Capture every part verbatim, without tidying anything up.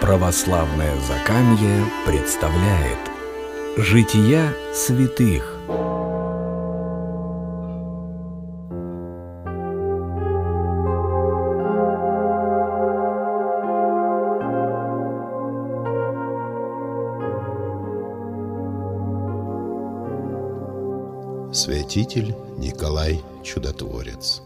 Православное Закамье представляет Жития святых. Святитель Николай Чудотворец.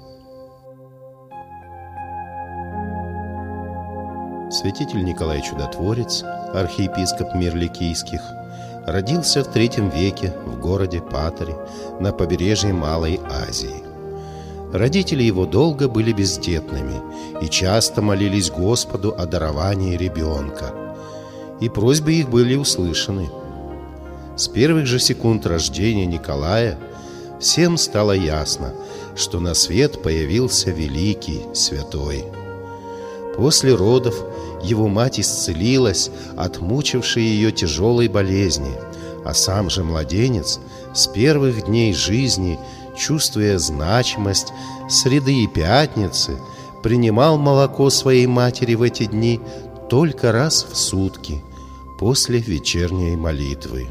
Святитель Николай Чудотворец, архиепископ Мирликийских, родился в третьем веке в городе Паторе на побережье Малой Азии. Родители его долго были бездетными и часто молились Господу о даровании ребенка, и просьбы их были услышаны. С первых же секунд рождения Николая всем стало ясно, что на свет появился великий святой. После родов его мать исцелилась от мучившей ее тяжелой болезни, а сам же младенец с первых дней жизни, чувствуя значимость среды и пятницы, принимал молоко своей матери в эти дни только раз в сутки после вечерней молитвы.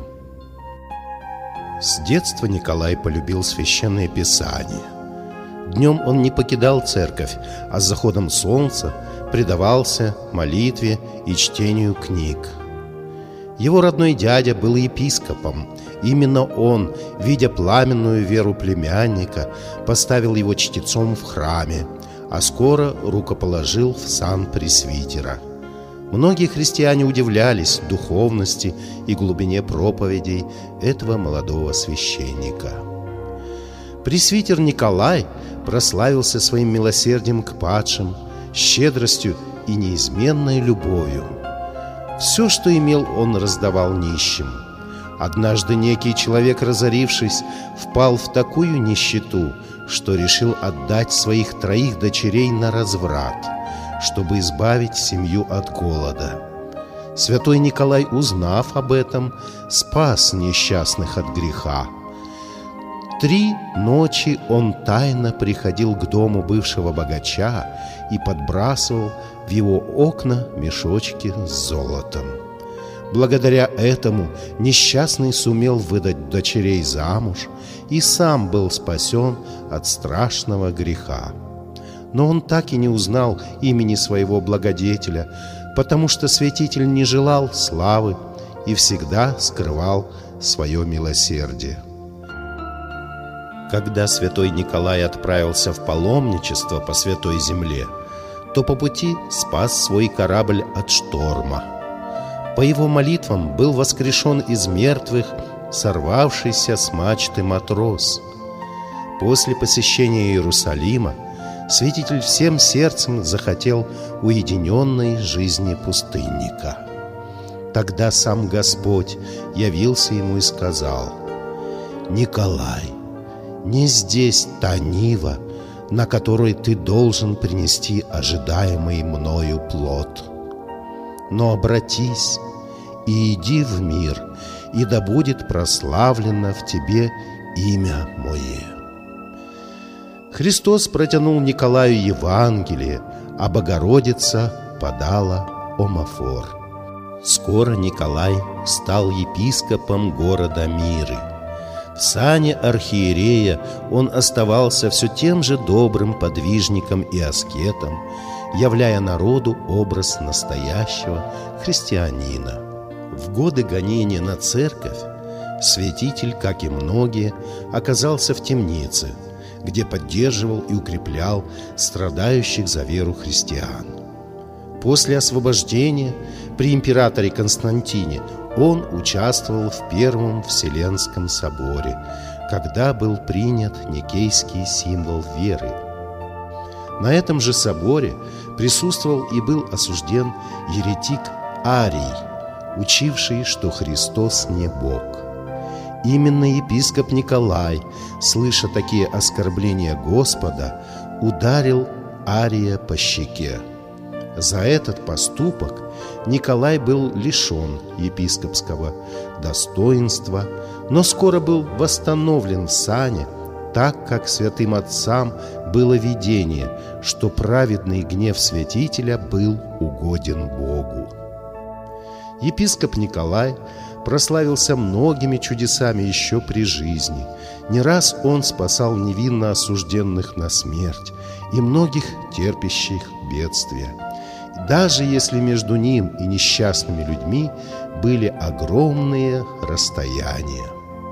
С детства Николай полюбил священное писание. Днем он не покидал церковь, а с заходом солнца предавался молитве и чтению книг. Его родной дядя был епископом. Именно он, видя пламенную веру племянника, поставил его чтецом в храме, а скоро рукоположил в сан пресвитера. Многие христиане удивлялись духовности и глубине проповедей этого молодого священника. Пресвитер Николай прославился своим милосердием к падшим, щедростью и неизменной любовью. Все, что имел, он раздавал нищим. Однажды некий человек, разорившись, впал в такую нищету, что решил отдать своих троих дочерей на разврат, чтобы избавить семью от голода. Святой Николай, узнав об этом, спас несчастных от греха. Три ночи он тайно приходил к дому бывшего богача и подбрасывал в его окна мешочки с золотом. Благодаря этому несчастный сумел выдать дочерей замуж и сам был спасен от страшного греха. Но он так и не узнал имени своего благодетеля, потому что святитель не желал славы и всегда скрывал свое милосердие. Когда святой Николай отправился в паломничество по Святой Земле, то по пути спас свой корабль от шторма. По его молитвам был воскрешен из мертвых сорвавшийся с мачты матрос. После посещения Иерусалима святитель всем сердцем захотел уединенной жизни пустынника. Тогда сам Господь явился ему и сказал: «Николай, не здесь та нива, на которой ты должен принести ожидаемый мною плод. Но обратись и иди в мир, и да будет прославлено в тебе имя мое». Христос протянул Николаю Евангелие, а Богородица подала омофор. Скоро Николай стал епископом города Миры. В сане архиерея он оставался все тем же добрым подвижником и аскетом, являя народу образ настоящего христианина. В годы гонения на церковь святитель, как и многие, оказался в темнице, где поддерживал и укреплял страдающих за веру христиан. После освобождения при императоре Константине он участвовал в Первом Вселенском соборе, когда был принят никейский символ веры. На этом же соборе присутствовал и был осужден еретик Арий, учивший, что Христос не Бог. Именно епископ Николай, слыша такие оскорбления Господа, ударил Ария по щеке. За этот поступок Николай был лишен епископского достоинства, но скоро был восстановлен в сане, так как святым отцам было видение, что праведный гнев святителя был угоден Богу. Епископ Николай прославился многими чудесами еще при жизни. Не раз он спасал невинно осужденных на смерть и многих терпящих бедствия, даже если между ним и несчастными людьми были огромные расстояния.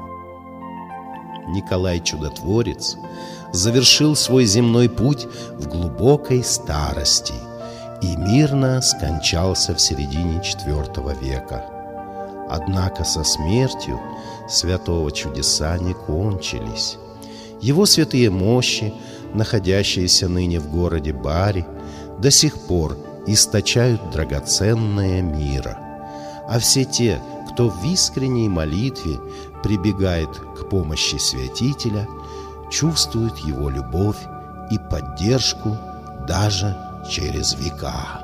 Николай Чудотворец завершил свой земной путь в глубокой старости и мирно скончался в середине четвёртого века. Однако со смертью святого чудеса не кончились. Его святые мощи, находящиеся ныне в городе Бари, до сих пор источают драгоценное мира. А все те, кто в искренней молитве прибегает к помощи святителя, чувствуют его любовь и поддержку даже через века.